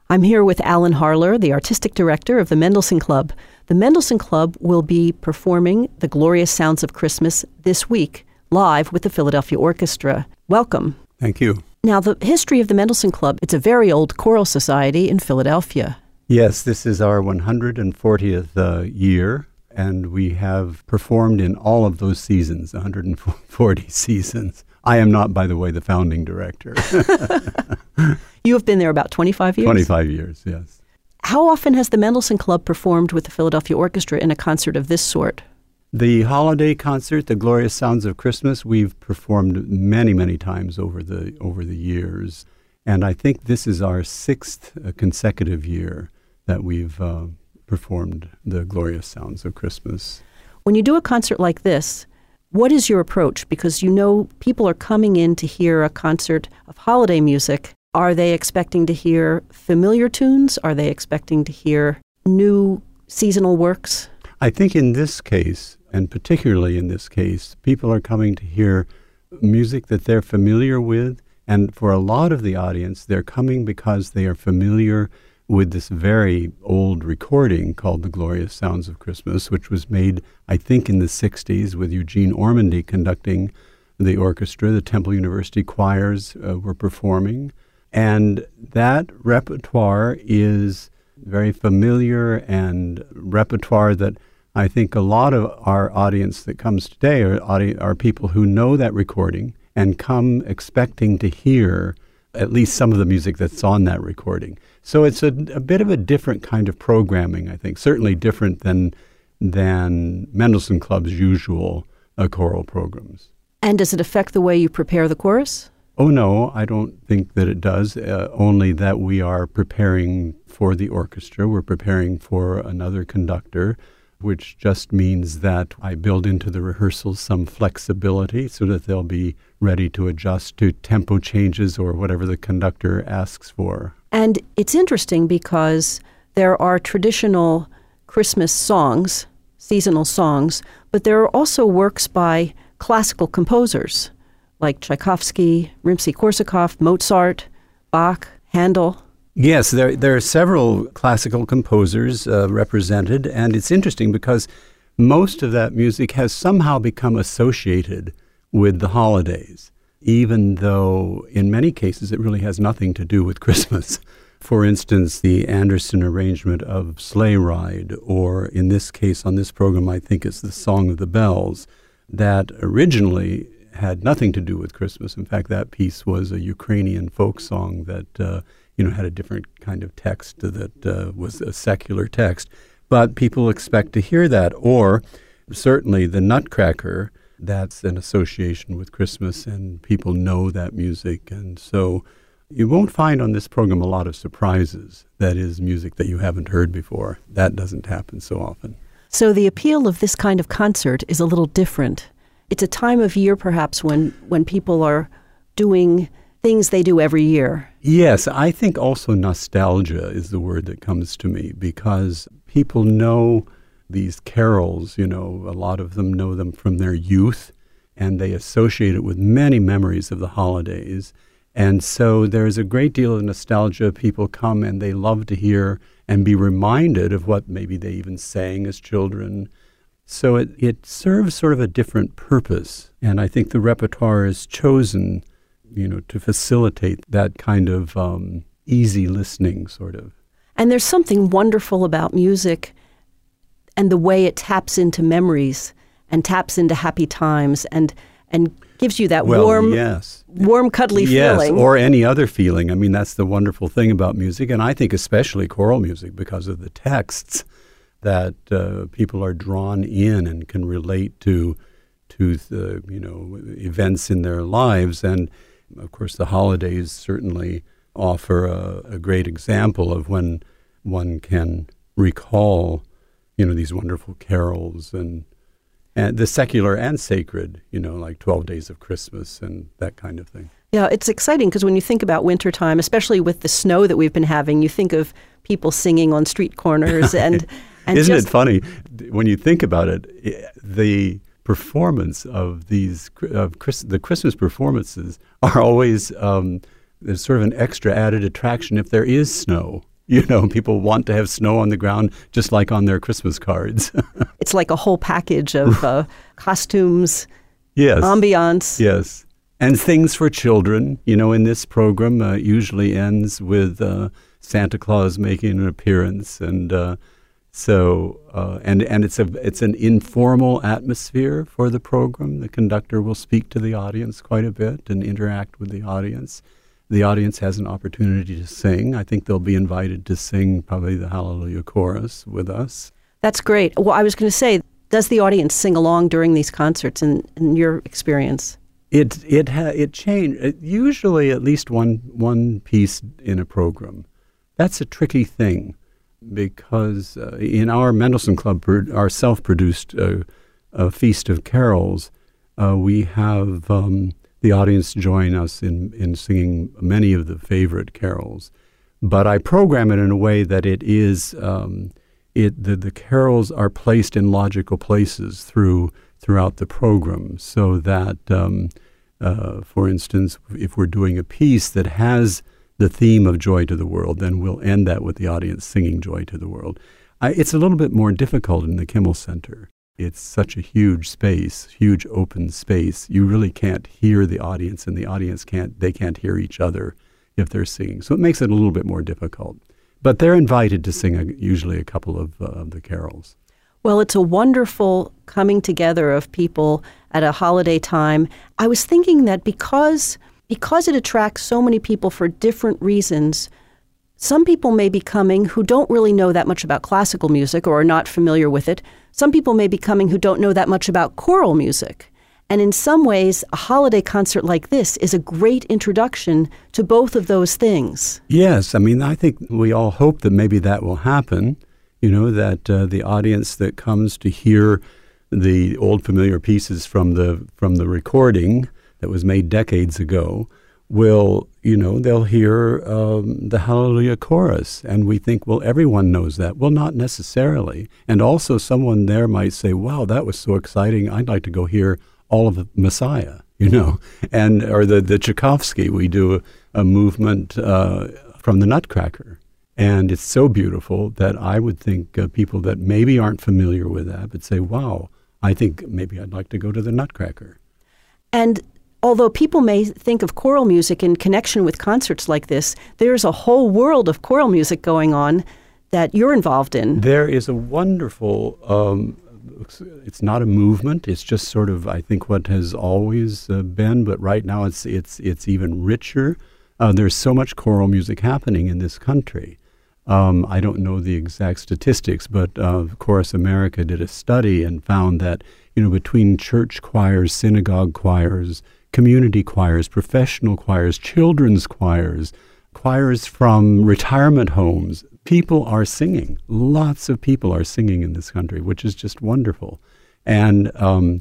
I'm here with Alan Harler, the artistic director of the Mendelssohn Club. The Mendelssohn Club will be performing The Glorious Sounds of Christmas this week, live with the Philadelphia Orchestra. Welcome. Thank you. Now, the history of the Mendelssohn Club, it's a very old choral society in Philadelphia. Yes, this is our 140th year, and we have performed in all of those seasons, 140 seasons. I am not, by the way, the founding director. You have been there about 25 years? 25 years, yes. How often has the Mendelssohn Club performed with the Philadelphia Orchestra in a concert of this sort? The holiday concert, The Glorious Sounds of Christmas, we've performed many, many times over the years. And I think this is our sixth consecutive year that we've performed The Glorious Sounds of Christmas. When you do a concert like this, what is your approach? Because you know people are coming in to hear a concert of holiday music. Are they expecting to hear familiar tunes? Are they expecting to hear new seasonal works? I think in this case, and particularly in this case, people are coming to hear music that they're familiar with. And for a lot of the audience, they're coming because they are familiar with this very old recording called The Glorious Sounds of Christmas, which was made, I think, in the 60s with Eugene Ormandy conducting the orchestra. The Temple University choirs were performing. And that repertoire is very familiar and repertoire that I think a lot of our audience that comes today are people who know that recording and come expecting to hear at least some of the music that's on that recording. So it's a bit of a different kind of programming, I think, certainly different than Mendelssohn Club's usual choral programs. And does it affect the way you prepare the chorus? Oh, no, I don't think that it does, only that we are preparing for the orchestra. We're preparing for another conductor, which just means that I build into the rehearsals some flexibility so that they'll be ready to adjust to tempo changes or whatever the conductor asks for. And it's interesting because there are traditional Christmas songs, seasonal songs, but there are also works by classical composers like Tchaikovsky, Rimsky-Korsakov, Mozart, Bach, Handel. Yes, there are several classical composers represented, and it's interesting because most of that music has somehow become associated with the holidays, even though in many cases it really has nothing to do with Christmas. For instance, the Anderson arrangement of Sleigh Ride, or in this case on this program I think it's the Song of the Bells, that originally had nothing to do with Christmas. In fact, that piece was a Ukrainian folk song that had a different kind of text that was a secular text. But people expect to hear that. Or certainly the Nutcracker, that's an association with Christmas, and people know that music. And so you won't find on this program a lot of surprises. That is music that you haven't heard before. That doesn't happen so often. So the appeal of this kind of concert is a little different. It's a time of year, perhaps, when people are doing things they do every year. Yes, I think also nostalgia is the word that comes to me, because people know these carols, a lot of them know them from their youth, and they associate it with many memories of the holidays. And so there's a great deal of nostalgia. People come and they love to hear and be reminded of what maybe they even sang as children. So it serves sort of a different purpose. And I think the repertoire is chosen, to facilitate that kind of easy listening, sort of. And there's something wonderful about music and the way it taps into memories and taps into happy times and gives you that warm, cuddly feeling. Yes, or any other feeling. I mean, that's the wonderful thing about music, and I think especially choral music because of the texts that people are drawn in and can relate to the events in their lives. And of course, the holidays certainly offer a great example of when one can recall, these wonderful carols and the secular and sacred, like 12 Days of Christmas and that kind of thing. Yeah, it's exciting because when you think about wintertime, especially with the snow that we've been having, you think of people singing on street corners and Isn't it funny when you think about it? The performance of the Christmas performances are always there's sort of an extra added attraction if there is snow. People want to have snow on the ground, just like on their Christmas cards. It's like a whole package of costumes, yes, ambiance. Yes, and things for children. In this program, usually ends with Santa Claus making an appearance, and it's an informal atmosphere for the program. The conductor will speak to the audience quite a bit and interact with the audience. The audience has an opportunity to sing. I think they'll be invited to sing probably the Hallelujah Chorus with us. That's great. Well, I was going to say, does the audience sing along during these concerts in your experience? It changed. Usually at least one piece in a program. That's a tricky thing because in our Mendelssohn Club, our self-produced Feast of Carols, we have the audience join us in singing many of the favorite carols. But I program it in a way that it is the carols are placed in logical places throughout the program, so that, for instance, if we're doing a piece that has the theme of Joy to the World, then we'll end that with the audience singing Joy to the World. It's a little bit more difficult in the Kimmel Center. It's such a huge space, huge open space. You really can't hear the audience, and the audience can't hear each other if they're singing. So it makes it a little bit more difficult. But they're invited to sing usually a couple of the carols. Well, it's a wonderful coming together of people at a holiday time. I was thinking that because it attracts so many people for different reasons, some people may be coming who don't really know that much about classical music or are not familiar with it. Some people may be coming who don't know that much about choral music. And in some ways, a holiday concert like this is a great introduction to both of those things. Yes, I think we all hope that maybe that will happen, that the audience that comes to hear the old familiar pieces from the recording that was made decades ago will, they'll hear the Hallelujah Chorus, and we think, well, everyone knows that. Well, not necessarily. And also someone there might say, wow, that was so exciting. I'd like to go hear all of the Messiah, and or the Tchaikovsky. We do a movement from the Nutcracker, and it's so beautiful that I would think people that maybe aren't familiar with that would say, wow, I think maybe I'd like to go to the Nutcracker. And although people may think of choral music in connection with concerts like this, there's a whole world of choral music going on that you're involved in. There is a wonderful, it's not a movement, it's just sort of, I think, what has always been, but right now it's even richer. There's so much choral music happening in this country. I don't know the exact statistics, but Chorus America did a study and found that, between church choirs, synagogue choirs, community choirs, professional choirs, children's choirs, choirs from retirement homes, people are singing. Lots of people are singing in this country, which is just wonderful. And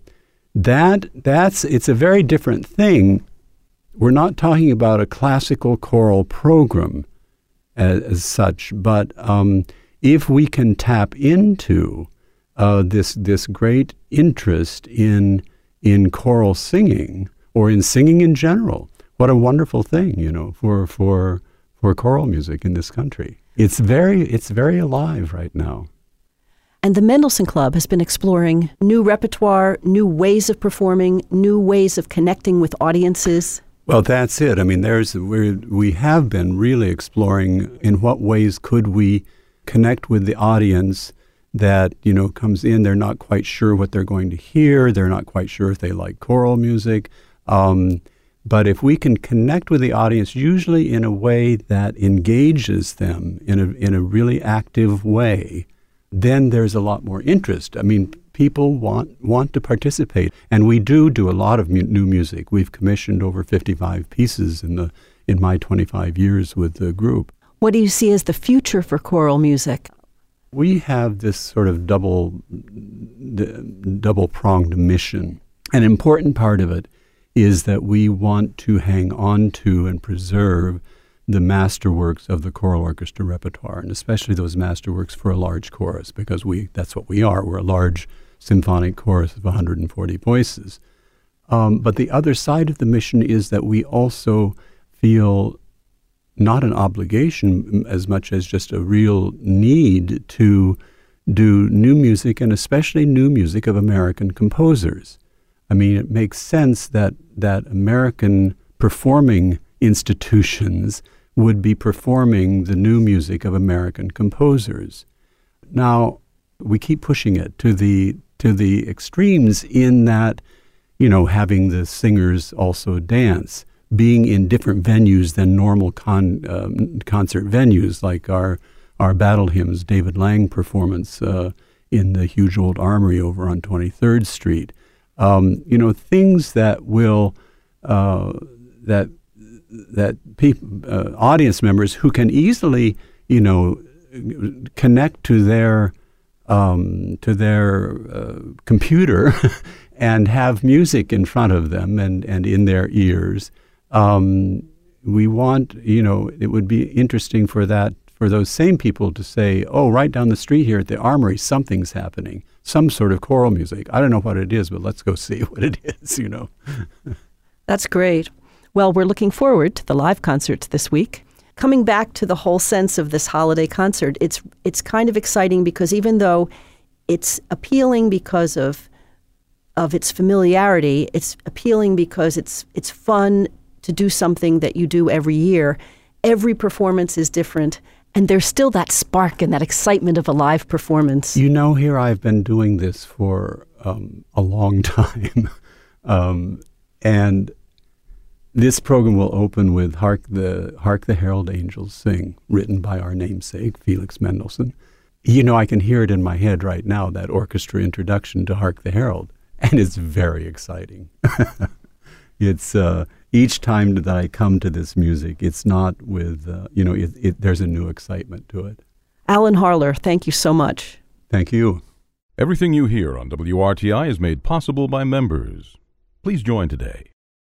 it's a very different thing. We're not talking about a classical choral program as such, but if we can tap into this great interest in choral singing or in singing in general, what a wonderful thing, for choral music in this country. It's very alive right now. And the Mendelssohn Club has been exploring new repertoire, new ways of performing, new ways of connecting with audiences. Well, that's it. We have been really exploring in what ways could we connect with the audience that, comes in. They're not quite sure what they're going to hear. They're not quite sure if they like choral music. But if we can connect with the audience, usually in a way that engages them in a really active way, then there's a lot more interest. People want to participate, and we do a lot of new music. We've commissioned over 55 pieces in my 25 years with the group. What do you see as the future for choral music? We have this sort of double-pronged mission. An important part of it is that we want to hang on to and preserve the masterworks of the choral orchestra repertoire, and especially those masterworks for a large chorus, because that's what we are. We're a large symphonic chorus of 140 voices. But the other side of the mission is that we also feel not an obligation as much as just a real need to do new music, and especially new music of American composers. I mean, it makes sense that American performing institutions would be performing the new music of American composers. Now, we keep pushing it to the extremes in that, having the singers also dance, being in different venues than normal concert venues, like our Battle Hymns David Lang performance in the huge old Armory over on 23rd Street. Things that will that people, audience members who can easily, connect to their computer and have music in front of them and in their ears. We want, it would be interesting for those same people to say, oh, right down the street here at the Armory, something's happening, some sort of choral music. I don't know what it is, but let's go see what it is, That's great. Well, we're looking forward to the live concerts this week. Coming back to the whole sense of this holiday concert, it's kind of exciting because even though it's appealing because of its familiarity, it's appealing because it's fun to do something that you do every year. Every performance is different, and there's still that spark and that excitement of a live performance. Here I've been doing this for a long time, and this program will open with Hark the Herald Angels Sing, written by our namesake, Felix Mendelssohn. I can hear it in my head right now, that orchestra introduction to Hark the Herald, and it's very exciting. It's each time that I come to this music, it's not with, there's a new excitement to it. Alan Harler, thank you so much. Thank you. Everything you hear on WRTI is made possible by members. Please join today